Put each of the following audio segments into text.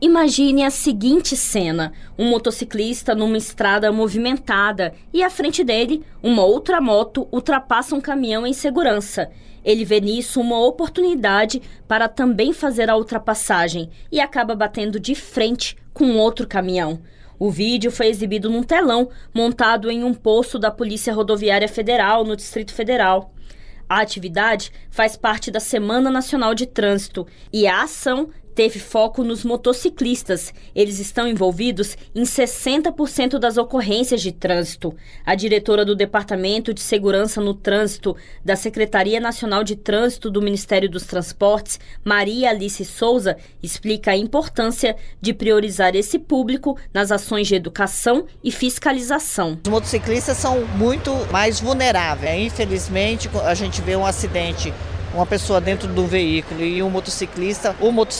Imagine a seguinte cena: um motociclista numa estrada movimentada e à frente dele, uma outra moto ultrapassa um caminhão em segurança. Ele vê nisso uma oportunidade para também fazer a ultrapassagem e acaba batendo de frente com outro caminhão. O vídeo foi exibido num telão montado em um posto da Polícia Rodoviária Federal, no Distrito Federal. A atividade faz parte da Semana Nacional de Trânsito e a ação teve foco nos motociclistas. Eles estão envolvidos em 60% das ocorrências de trânsito. A diretora do Departamento de Segurança no Trânsito da Secretaria Nacional de Trânsito do Ministério dos Transportes, Maria Alice Souza, explica a importância de priorizar esse público nas ações de educação e fiscalização. Os motociclistas são muito mais vulneráveis. Infelizmente, a gente vê um acidente, uma pessoa dentro do veículo e o motociclista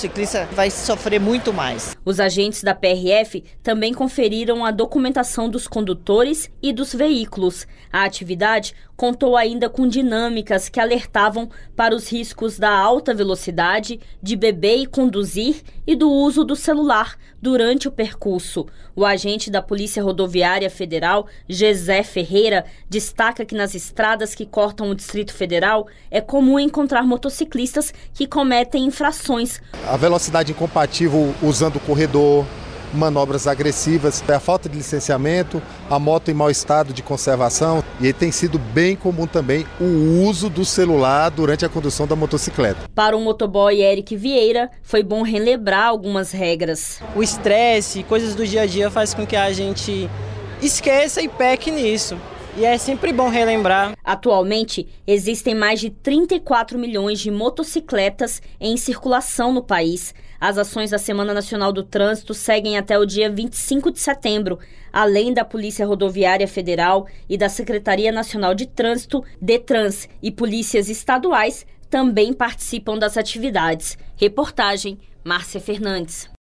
vai sofrer muito mais. Os agentes da PRF também conferiram a documentação dos condutores e dos veículos. A atividade contou ainda com dinâmicas que alertavam para os riscos da alta velocidade, de beber e conduzir e do uso do celular durante o percurso. O agente da Polícia Rodoviária Federal, Gesé Ferreira, destaca que nas estradas que cortam o Distrito Federal é comum encontrar motociclistas que cometem infrações. A velocidade incompatível usando o corredor, manobras agressivas, a falta de licenciamento, a moto em mau estado de conservação, e tem sido bem comum também o uso do celular durante a condução da motocicleta. Para o motoboy Eric Vieira, foi bom relembrar algumas regras. O estresse, coisas do dia a dia faz com que a gente esqueça e peque nisso. E é sempre bom relembrar. Atualmente, existem mais de 34 milhões de motocicletas em circulação no país. As ações da Semana Nacional do Trânsito seguem até o dia 25 de setembro. Além da Polícia Rodoviária Federal e da Secretaria Nacional de Trânsito, Detrans e polícias estaduais também participam das atividades. Reportagem, Márcia Fernandes.